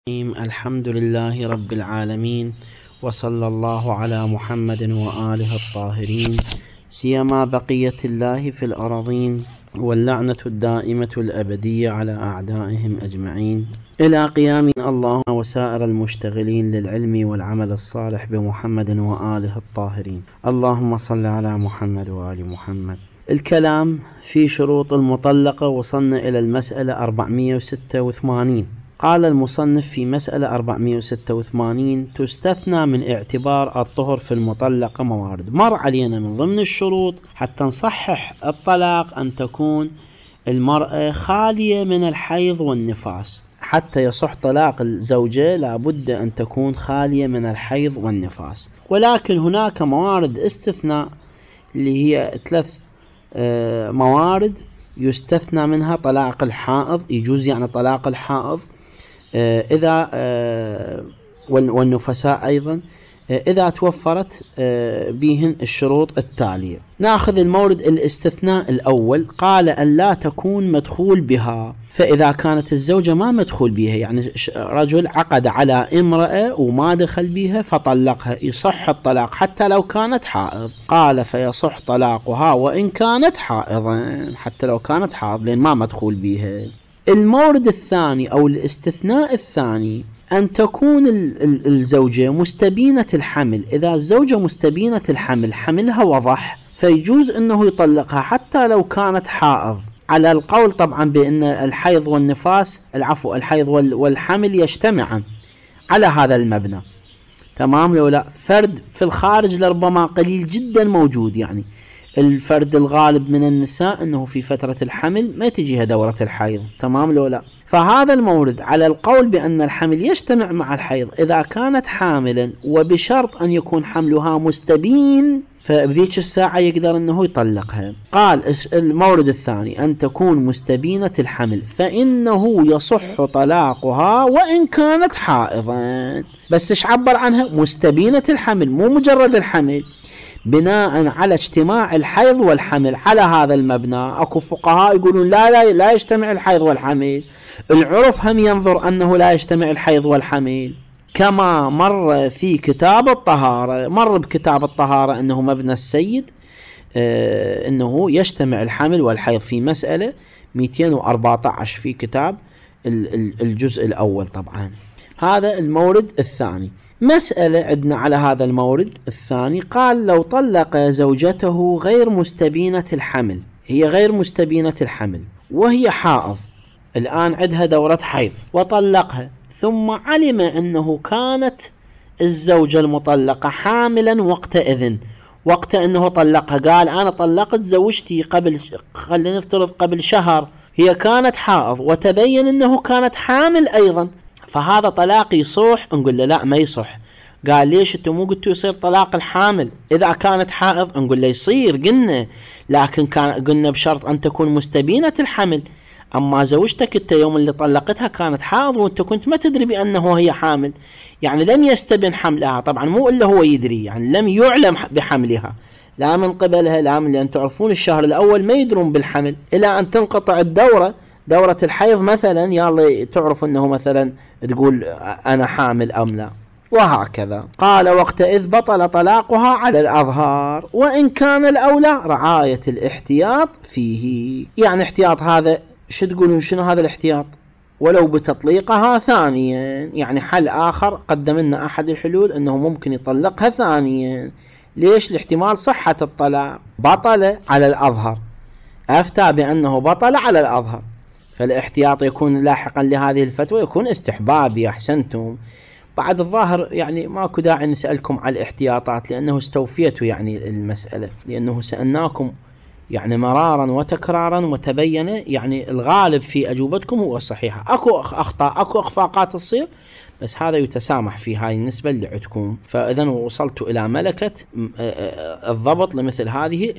الحمد لله رب العالمين، وصلى الله على محمد وآله الطاهرين، سيما بقية الله في الأراضين، واللعنة الدائمة الأبدية على أعدائهم أجمعين إلى قيام الله وسائر المشتغلين للعلم والعمل الصالح بمحمد وآله الطاهرين. اللهم صل على محمد وآل محمد. الكلام في شروط المطلقة، وصلنا إلى المسألة 486. قال المصنف في مسألة 486: تستثنى من اعتبار الطهر في المطلقة موارد. مر علينا من ضمن الشروط حتى نصحح الطلاق أن تكون المرأة خالية من الحيض والنفاس. حتى يصح طلاق الزوجة لابد أن تكون خالية من الحيض والنفاس، ولكن هناك موارد استثناء اللي هي 3 موارد يستثنى منها طلاق الحائض. يجوز يعني طلاق الحائض إذا والنفساء أيضا إذا توفرت بهن الشروط التالية. نأخذ المورد الاستثناء الأول. قال أن لا تكون مدخول بها، فإذا كانت الزوجة ما مدخول بها، يعني رجل عقد على امرأة وما دخل بها فطلقها، يصح الطلاق حتى لو كانت حائض. قال فيصح طلاقها وإن كانت حائضا، حتى لو كانت حائض لأن ما مدخول بها. المورد الثاني أو الاستثناء الثاني أن تكون الزوجة مستبينة الحمل. إذا الزوجة مستبينة الحمل، حملها وضح، فيجوز أنه يطلقها حتى لو كانت حائض، على القول طبعا بأن الحيض والنفاس الحيض والحمل يجتمعان على هذا المبنى. تمام لو لا فرد في الخارج لربما قليل جدا موجود، يعني الفرد الغالب من النساء أنه في فترة الحمل ما تجيها دورة الحيض. تمام لو لا، فهذا المورد على القول بأن الحمل يجتمع مع الحيض إذا كانت حاملا، وبشرط أن يكون حملها مستبين، فبذيك الساعة يقدر أنه يطلقها. قال المورد الثاني أن تكون مستبينة الحمل، فإنه يصح طلاقها وإن كانت حائضا. بس إيش عبر عنها؟ مستبينة الحمل، مو مجرد الحمل، بناء على اجتماع الحيض والحمل. على هذا المبنى اكو فقهاء يقولون لا يجتمع الحيض والحمل. العرف هم ينظر أنه لا يجتمع الحيض والحمل، كما مر في كتاب الطهارة. مر بكتاب الطهارة أنه مبنى السيد أنه يجتمع الحمل والحيض في مسألة 214 في كتاب الجزء الأول. طبعا هذا المورد الثاني. مسألة عندنا على هذا المورد الثاني. قال لو طلق زوجته غير مستبينة الحمل، هي غير مستبينة الحمل وهي حائض، الآن عندها دورة حيض، وطلقها، ثم علم أنه كانت الزوجة المطلقة حاملا وقت أنه طلقها. قال أنا طلقت زوجتي قبل، خلينا نفترض قبل شهر، هي كانت حائض وتبين أنه كانت حامل أيضا، فهذا طلاق يصح؟ نقول له لا ما يصح. قال ليش انتم مو قلتوا يصير طلاق الحامل إذا كانت حائض؟ نقول له يصير، قلنا، لكن قلنا بشرط أن تكون مستبينة الحمل. أما زوجتك انت يوم اللي طلقتها كانت حائض وانت كنت ما تدري بأنه هي حامل، يعني لم يستبن حملها. طبعا مو إلا هو يدري، يعني لم يعلم بحملها لا من قبلها لا من، لأن تعرفون الشهر الأول ما يدرون بالحمل إلى أن تنقطع دورة الحيض مثلا، يلا تعرف أنه مثلا تقول أنا حامل أم لا، وهكذا. قال وقتئذ بطل طلاقها على الأظهار، وإن كان الأولى رعاية الاحتياط فيه. يعني احتياط هذا شو تقولون؟ شنو هذا الاحتياط؟ ولو بتطليقها ثانيا، يعني حل آخر قدم لنا أحد الحلول أنه ممكن يطلقها ثانيا. ليش؟ لاحتمال صحة الطلاق. بطل على الأظهر، أفتى بأنه بطل على الأظهر، فالاحتياط يكون لاحقا لهذه الفتوى يكون استحبابي. أحسنتم. بعد الظاهر يعني ماكو داعي نسألكم على الاحتياطات، لأنه استوفيتوا يعني المسألة، لأنه سألناكم يعني مرارا وتكرارا وتبين يعني الغالب في أجوبتكم هو الصحيحة. أكو أخطاء، أكو أخفاقات تصير، بس هذا يتسامح في هاي النسبة اللي عندكم. فإذا وصلت إلى ملكة الضبط لمثل هذه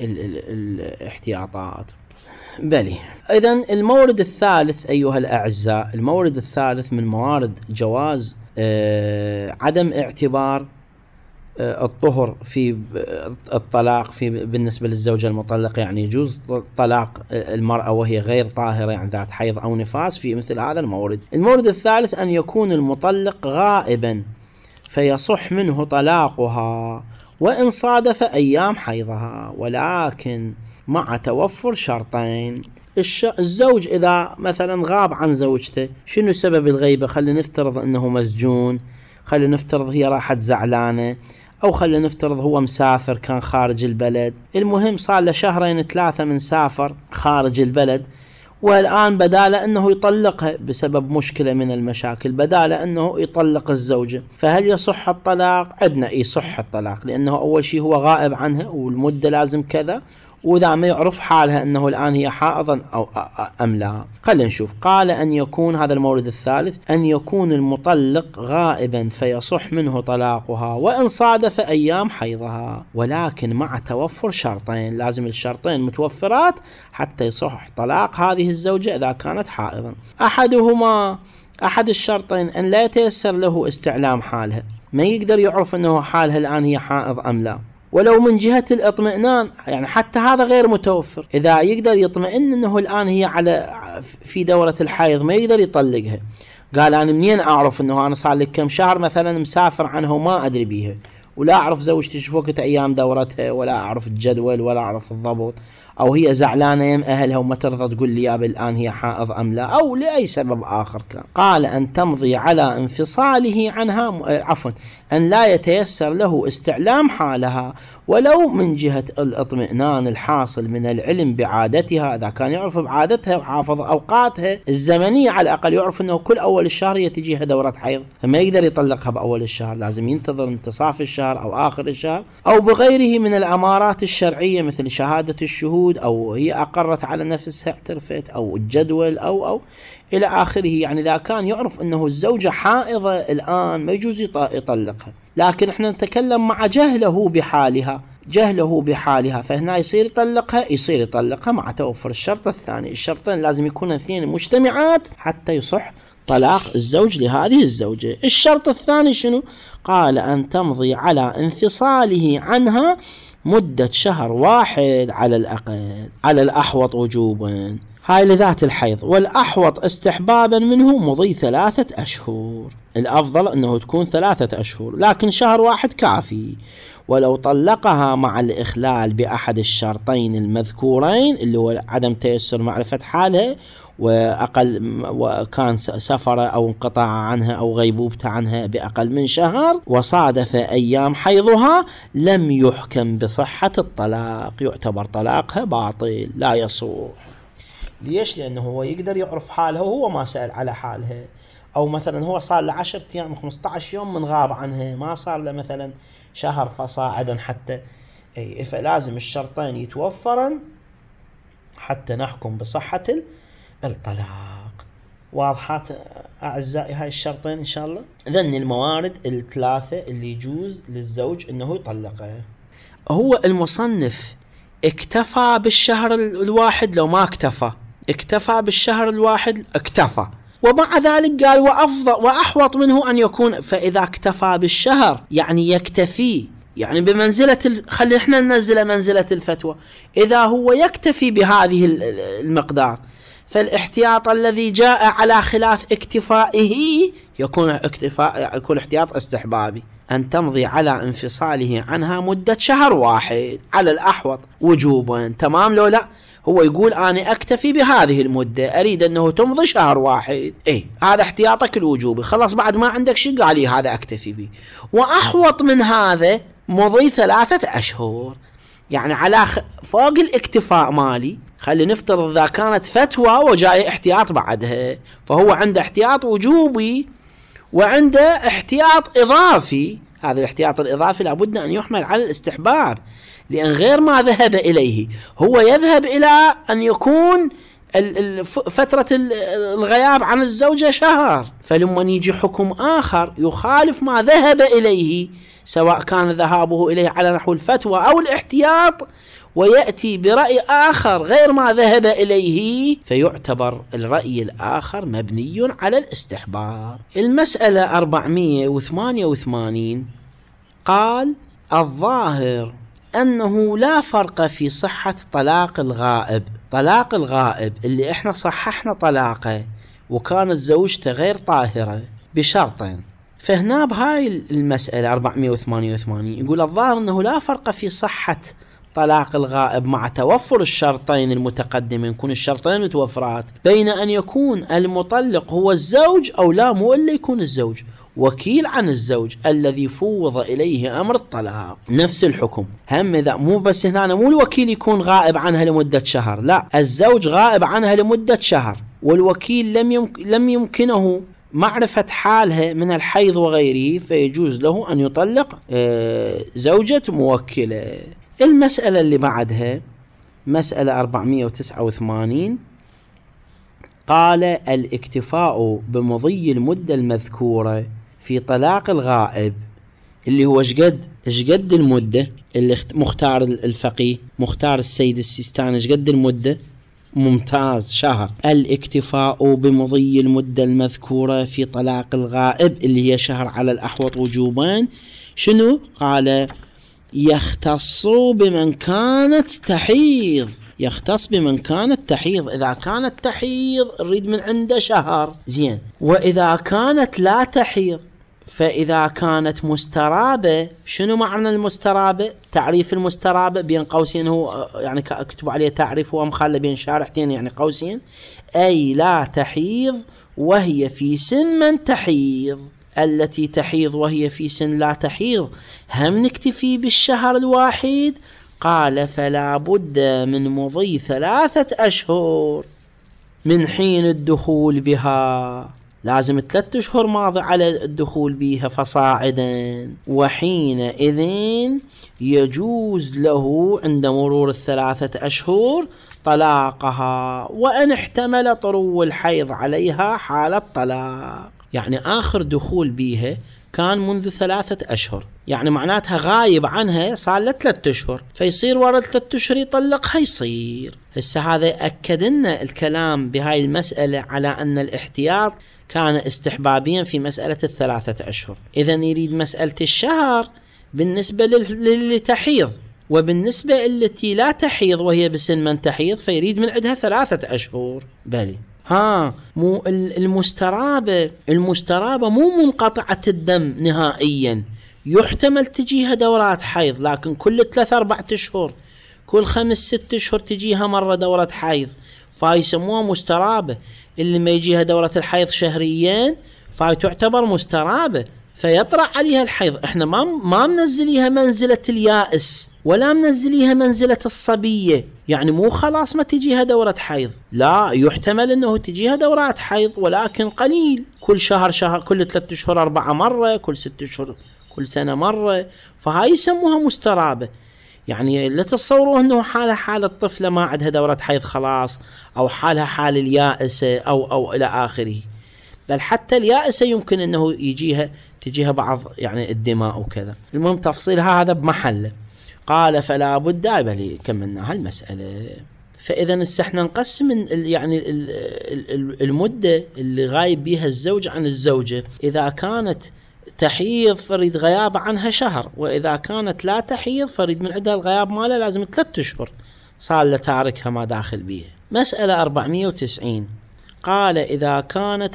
الاحتياطات. بلي. إذن المورد الثالث أيها الأعزاء، المورد الثالث من موارد جواز عدم اعتبار الطهر في الطلاق بالنسبة للزوجة المطلقة، يعني يجوز طلاق المرأة وهي غير طاهرة، يعني ذات حيض أو نفاس في مثل هذا المورد. المورد الثالث أن يكون المطلق غائبا فيصح منه طلاقها وإن صادف أيام حيضها، ولكن مع توفر شرطين. الزوج إذا مثلا غاب عن زوجته، شنو سبب الغيبة؟ خلينا نفترض أنه مسجون، خلينا نفترض هي راحت زعلانة، أو خلينا نفترض هو مسافر كان خارج البلد. المهم صار له 2-3 من سافر خارج البلد، والآن بداله أنه يطلقها بسبب مشكلة من المشاكل، بداله أنه يطلق الزوجة، فهل يصح الطلاق؟ عندنا يصح الطلاق، لأنه أول شيء هو غائب عنها والمدة لازم كذا، وإذا ما يعرف حالها أنه الآن هي حائضا أو أم لا. خلينا نشوف. قال أن يكون، هذا المورد الثالث، أن يكون المطلق غائبا فيصح منه طلاقها وإن صادف أيام حيضها، ولكن مع توفر شرطين، لازم الشرطين متوفرات حتى يصح طلاق هذه الزوجة إذا كانت حائضا. أحد الشرطين أن لا يتيسر له استعلام حالها، ما يقدر يعرف أنه حالها الآن هي حائض أم لا، ولو من جهة الاطمئنان، يعني حتى هذا غير متوفر. إذا يقدر يطمئن أنه الآن هي في دورة الحيض ما يقدر يطلقها، قال أنا منين أعرف أنه أنا صار لي كم شهر مثلا مسافر عنها وما أدري بيها، ولا أعرف زوجتي شو وقت أيام دورتها، ولا أعرف الجدول، ولا أعرف الضبط، أو هي زعلانة يم أهلها وما ترضى تقول لي الآن هي حائض أم لا، أو لأي سبب آخر كان. قال أن تمضي على انفصاله عنها، أن لا يتيسر له استعلام حالها ولو من جهة الاطمئنان الحاصل من العلم بعادتها، إذا كان يعرف بعادتها وحافظ أوقاتها الزمنية، على الأقل يعرف أنه كل أول الشهر هي تجيها دورة حيض، فما يقدر يطلقها بأول الشهر، لازم ينتظر انتصاف الشهر أو آخر الشهر، أو بغيره من الأمارات الشرعية مثل شهادة الشهود، أو هي أقرت على نفسها اعترفت، أو الجدول، أو إلى آخره. يعني إذا كان يعرف أنه الزوجة حائضة الآن ما يجوز يطلقها، لكن احنا نتكلم مع جهله بحالها، فهنا يصير يطلقها مع توفر الشرط الثاني. الشرطين لازم يكونوا اثنين مجتمعات حتى يصح طلاق الزوج لهذه الزوجة. الشرط الثاني شنو؟ قال أن تمضي على انفصاله عنها مدة شهر واحد على الأقل، على الأحوط وجوبا، هاي لذات الحيض، والأحوط استحبابا منه مضي 3 أشهر. الأفضل أنه تكون 3 أشهر، لكن شهر واحد كافي. ولو طلقها مع الإخلال بأحد الشرطين المذكورين، اللي هو عدم تيسر معرفة حالها، وكان سفر أو انقطاع عنها أو غيبوبة عنها بأقل من شهر، وصادف أيام حيضها، لم يحكم بصحة الطلاق، يعتبر طلاقها باطل لا يصح. ليش؟ لأنه هو يقدر يعرف حالها وهو ما سأل على حالها، أو مثلا هو صار له 10 أيام 15 يوم من غاب عنها، ما صار له مثلا شهر فصاعدا حتى، فلازم الشرطين يتوفرن حتى نحكم بصحة الطلاق. واضحات أعزائي هاي الشرطين إن شاء الله؟ إذن الموارد 3 اللي يجوز للزوج أنه يطلقها. هو المصنف اكتفى بالشهر الواحد؟ لو ما اكتفى بالشهر الواحد اكتفى، ومع ذلك قال وأفضل وأحوط منه أن يكون. فإذا اكتفى بالشهر يعني يكتفي، يعني بمنزلة خلي احنا ننزل منزلة الفتوى، إذا هو يكتفي بهذه المقدار، فالاحتياط الذي جاء على خلاف اكتفائه يكون احتياط استحبابي. أن تمضي على انفصاله عنها مدة شهر واحد على الأحوط وجوبا. تمام لو لا؟ هو يقول أنا أكتفي بهذه المدة، أريد أنه تمضي شهر واحد، هذا احتياطك الوجوبي، خلاص بعد ما عندك شيء قال لي هذا أكتفي به. وأحوط من هذا مضي 3 أشهر، يعني على فوق الاكتفاء مالي. خلي نفترض إذا كانت فتوى وجاي احتياط بعدها، فهو عنده احتياط وجوبي وعنده احتياط إضافي. هذا الاحتياط الإضافي لابد أن يحمل على الاستحباب، لأن غير ما ذهب إليه هو يذهب إلى أن يكون فترة الغياب عن الزوجة شهر، فلما يجي حكم آخر يخالف ما ذهب إليه، سواء كان ذهابه إليه على نحو الفتوى أو الاحتياط، ويأتي برأي آخر غير ما ذهب إليه، فيعتبر الرأي الآخر مبني على الاستحباب. المسألة 488 قال الظاهر أنه لا فرق في صحة طلاق الغائب. طلاق الغائب اللي احنا صححنا طلاقه وكانت زوجته غير طاهرة بشرطين، فهنا بهاي المسألة 488 يقول الظاهر أنه لا فرق في صحة طلاق الغائب مع توفر الشرطين المتقدمين، يكون الشرطين متوفرات، بين أن يكون المطلق هو الزوج أو لا، مو إلا يكون الزوج وكيل عن الزوج الذي فوض إليه أمر الطلاق، نفس الحكم. هم إذا مو بس هنا مو الوكيل يكون غائب عنها لمدة شهر، لا، الزوج غائب عنها لمدة شهر والوكيل لم يمكنه معرفة حالها من الحيض وغيره، فيجوز له أن يطلق زوجة موكلة. المسألة اللي بعدها مسألة 489 قال الاكتفاء بمضي المدة المذكورة في طلاق الغائب اللي هو اشقد المدة اللي مختار الفقيه مختار السيد السيستاني، اشقد المدة؟ ممتاز، شهر. الاكتفاء بمضي المدة المذكورة في طلاق الغائب اللي هي شهر على الأحوط وجوبان. شنو؟ قال يختص بمن كانت تحيض، يختص بمن كانت تحيض. إذا كانت تحيض نريد من عنده شهر، زين. وإذا كانت لا تحيض، فإذا كانت مسترابة، شنو معنى المسترابة؟ تعريف المسترابة بين قوسين، هو يعني اكتب عليه تعريف هو مخلى بين شارحتين يعني قوسين، أي لا تحيض وهي في سن من تحيض. التي تحيض وهي في سن لا تحيض هم نكتفي بالشهر الواحد؟ قال فلا بد من مضي 3 أشهر من حين الدخول بها، لازم 3 أشهر ماضي على الدخول بها فصاعدا، وحينئذ يجوز له عند مرور 3 أشهر طلاقها، وأن احتمل طرو الحيض عليها حال الطلاق. يعني آخر دخول بيها كان منذ 3 أشهر، يعني معناتها غايب عنها صار له 3 أشهر، فيصير ورا 3 أشهر يطلقها يصير. هسه هذا أكد لنا الكلام بهاي المسألة على أن الاحتياط كان استحبابيا في مسألة 3 أشهر. إذن يريد مسألة الشهر بالنسبة للي تحيض، وبالنسبة التي لا تحيض وهي بسن من تحيض فيريد من عندها 3 أشهر. بلي مو المسترابة مو منقطعة الدم نهائيا، يحتمل تجيها دورات حيض، لكن كل 3-4 أشهر كل 5-6 أشهر تجيها مرة دورة حيض، فيسموها مسترابة. اللي ما يجيها دورة الحيض شهريا فتعتبر مسترابة، فيطرأ عليها الحيض. احنا ما منزليها منزلة اليائس ولا منزليها منزلة الصبية، يعني مو خلاص ما تجيها دورة حيض، لا، يحتمل انه تجيها دورات حيض ولكن قليل، كل شهر كل 3 أشهر 4 مرة، كل 6 أشهر كل سنة مرة، فهاي يسموها مسترابة. يعني لا تتصوروا انه حالها حال الطفلة ما عندها دورة حيض خلاص، او حالها حال اليائسة او الى اخره، بل حتى اليائسة يمكن انه تجيها بعض يعني الدماء وكذا. المهم تفصيلها هذا بمحله. قال فلا بد، بل كملنا هالمسألة. فإذا احنا نقسم يعني المدة اللي غايب بيها الزوج عن الزوجة، إذا كانت تحيض فريد غياب عنها شهر، وإذا كانت لا تحيض فريد من عندها الغياب ماله لازم 3 أشهر صار لتاركها ما داخل بيها. مسألة 490 قال إذا كان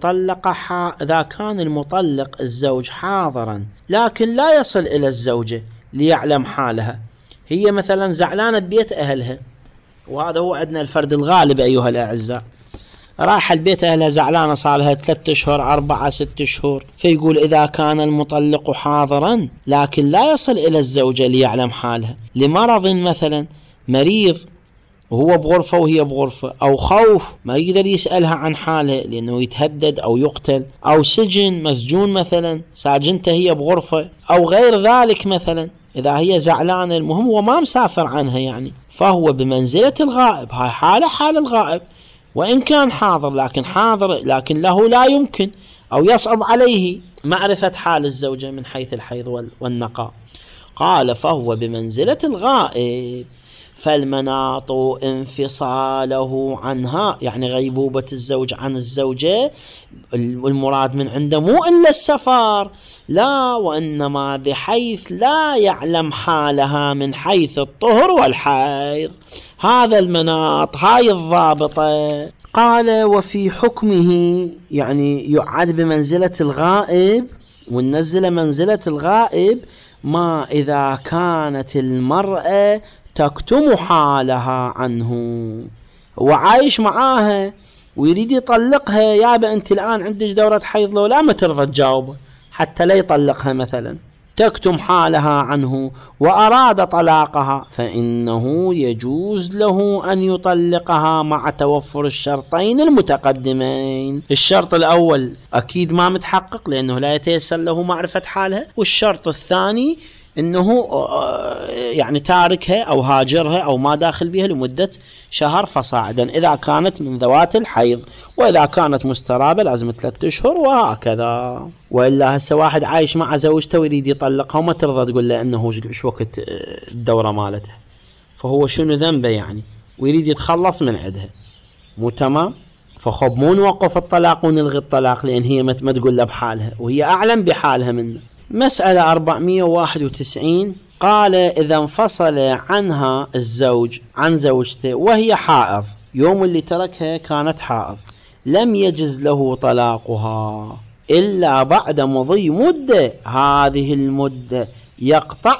المطلق الزوج حاضرا لكن لا يصل إلى الزوجة ليعلم حالها، هي مثلا زعلانة ببيت أهلها، وهذا هو عندنا الفرد الغالب أيها الأعزاء، راح البيت أهلها زعلانة صار لها 3 أشهر 4-6 أشهر، فيقول إذا كان المطلق حاضرا لكن لا يصل إلى الزوجة ليعلم حالها لمرض، مثلا مريض وهو بغرفة وهي بغرفة، أو خوف ما يقدر يسألها عن حاله لأنه يتهدد أو يقتل، أو سجن مسجون مثلا ساجنته هي بغرفة، أو غير ذلك مثلا، إذا هي زعلانة المهم وما مسافر عنها يعني، فهو بمنزلة الغائب. هاي حالة حال الغائب، وإن كان حاضر لكن له لا يمكن أو يصعب عليه معرفة حال الزوجة من حيث الحيض والنقاء. قال فهو بمنزلة الغائب، فالمناط انفصاله عنها، يعني غيبوبة الزوج عن الزوجة، والمراد من عنده مو إلا السفر، لا، وإنما بحيث لا يعلم حالها من حيث الطهر والحيض. هذا المناط، هاي الضابطة. قال وفي حكمه، يعني يعد بمنزلة الغائب، وننزل منزلة الغائب ما إذا كانت المرأة تكتم حالها عنه، وعايش معاها ويريد يطلقها، يابا أنت الآن عندك دورة حيض، لو لا ما ترضى تجاوبه حتى لا يطلقها مثلا، تكتم حالها عنه وأراد طلاقها، فإنه يجوز له أن يطلقها مع توفر الشرطين المتقدمين. الشرط الأول أكيد ما متحقق لأنه لا يتيسر له معرفة حالها، والشرط الثاني أنه يعني تاركها أو هاجرها أو ما داخل بها لمدة شهر فصاعدا إذا كانت من ذوات الحيض، وإذا كانت مسترابة لازم 3 أشهر وهكذا. وإلا هسه واحد عايش مع زوجته ويريد يطلقها وما ترضى تقول له أنه شو وقت الدورة مالته، فهو شنو ذنبه يعني، ويريد يتخلص من عندها، مو تمام؟ فخب مو نوقف الطلاق ونلغي الطلاق لأن هي ما تقول له بحالها وهي أعلم بحالها منه. مسألة 491 قال إذا انفصل عنها الزوج عن زوجته وهي حائض، يوم اللي تركها كانت حائض، لم يجز له طلاقها إلا بعد مضي مدة، هذه المدة يقطع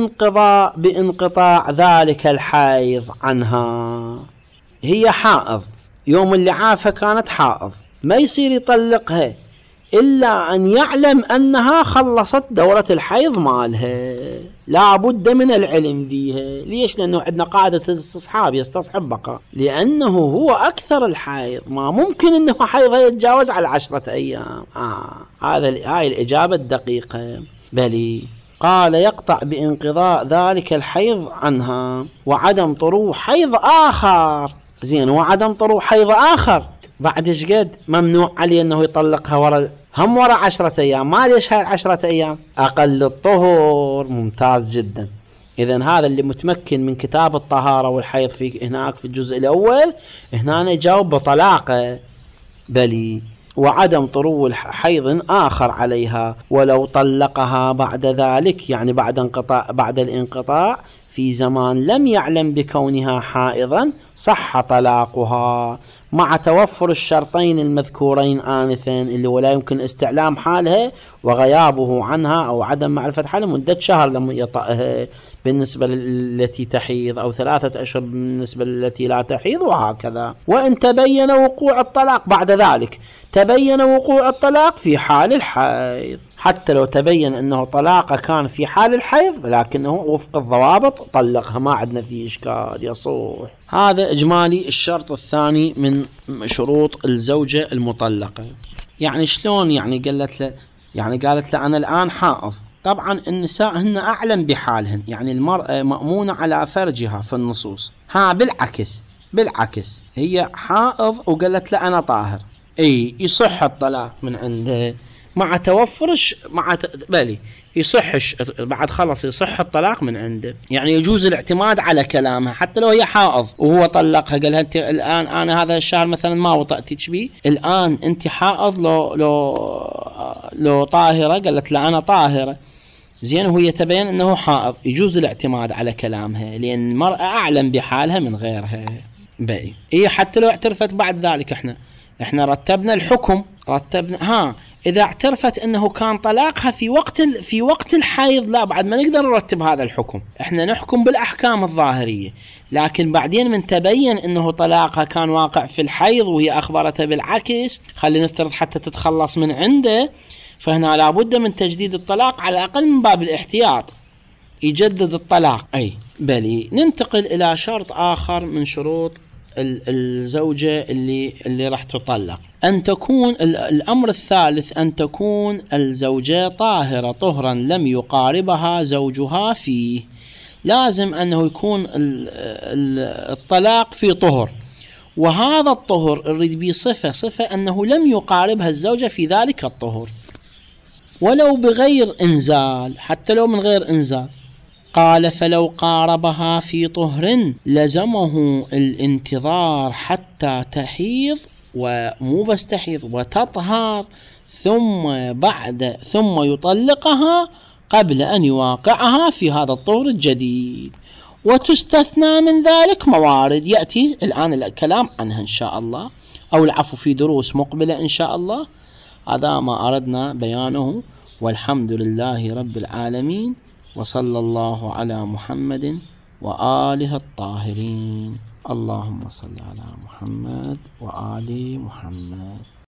بانقطاع ذلك الحيض عنها. هي حائض، يوم اللي عافها كانت حائض، ما يصير يطلقها إلا أن يعلم أنها خلصت دورة الحيض مالها، لا بد من العلم بيها. ليش؟ لأنه عندنا قاعدة الاستصحاب، يستصحب بقى، لأنه هو أكثر الحيض، ما ممكن أنه حيضها يتجاوز على 10 أيام. هاي الإجابة الدقيقة. بلي قال يقطع بانقضاء ذلك الحيض عنها وعدم طروح حيض آخر. زين، وعدم طروح حيض آخر بعد ايش قد ممنوع عليه انه يطلقها ورا 10 ايام. ما ليش هاي 10 ايام اقل الطهر؟ ممتاز جدا. اذا هذا اللي متمكن من كتاب الطهارة والحيض في هناك في الجزء الاول، هنا يجاوب بطلاقه. بلي وعدم طرو حيض آخر عليها ولو طلقها بعد ذلك، يعني بعد الانقطاع في زمان لم يعلم بكونها حائضا، صح طلاقها مع توفر الشرطين المذكورين آنفا، اللي ولا يمكن استعلام حالها وغيابه عنها أو عدم معرفة حالها مدة شهر لم يطأها بالنسبة للتي تحيض، أو 3 أشهر بالنسبة للتي لا تحيض، وهكذا. وإن تبين وقوع الطلاق بعد ذلك، تبين وقوع الطلاق في حال الحيض، حتى لو تبين أنه طلاقه كان في حال الحيض لكنه وفق الضوابط طلقها، ما عندنا فيه إشكال، يصوح. هذا إجمالي الشرط الثاني من شروط الزوجة المطلقة. يعني شلون؟ يعني قالت له أنا الآن حائض. طبعا النساء هن أعلم بحالهن، يعني المرأة مأمونة على فرجها في النصوص. بالعكس هي حائض وقالت له أنا طاهر، يصح الطلاق من عنده مع توفرش بلي يصحش بعد خلص يصح الطلاق من عنده، يعني يجوز الاعتماد على كلامها حتى لو هي حائض وهو طلقها. قالها انت الان انا هذا الشهر مثلا ما وطأتك بيه، الان انت حائض لو طاهرة؟ قالت لا انا طاهرة. زين، هو يتبين انه حائض، يجوز الاعتماد على كلامها لان المرأة اعلم بحالها من غيرها. بلي حتى لو اعترفت بعد ذلك، احنا رتبنا الحكم، إذا اعترفت أنه كان طلاقها في وقت الحيض، لا، بعد ما نقدر نرتب هذا الحكم، احنا نحكم بالأحكام الظاهرية. لكن بعدين من تبين أنه طلاقها كان واقع في الحيض وهي أخبرتها بالعكس، خلينا نفترض حتى تتخلص من عنده، فهنا لابد من تجديد الطلاق على الأقل من باب الاحتياط، يجدد الطلاق. بلي ننتقل إلى شرط آخر من شروط الزوجة اللي راح تطلق، أن تكون الأمر الثالث أن تكون الزوجة طاهرة طهرا لم يقاربها زوجها فيه. لازم أنه يكون الطلاق في طهر، وهذا الطهر نريد به صفة أنه لم يقاربها الزوجة في ذلك الطهر، ولو بغير إنزال، حتى لو من غير إنزال. قال فلو قاربها في طهر لزمه الانتظار حتى تحيض ومو بس تحيض وتطهر ثم يطلقها قبل أن يواقعها في هذا الطهر الجديد. وتستثنى من ذلك موارد يأتي الآن الكلام عنها إن شاء الله، أو العفو في دروس مقبلة إن شاء الله. هذا ما أردنا بيانه، والحمد لله رب العالمين، وصلى الله على محمد وآله الطاهرين. اللهم صل على محمد وآل محمد.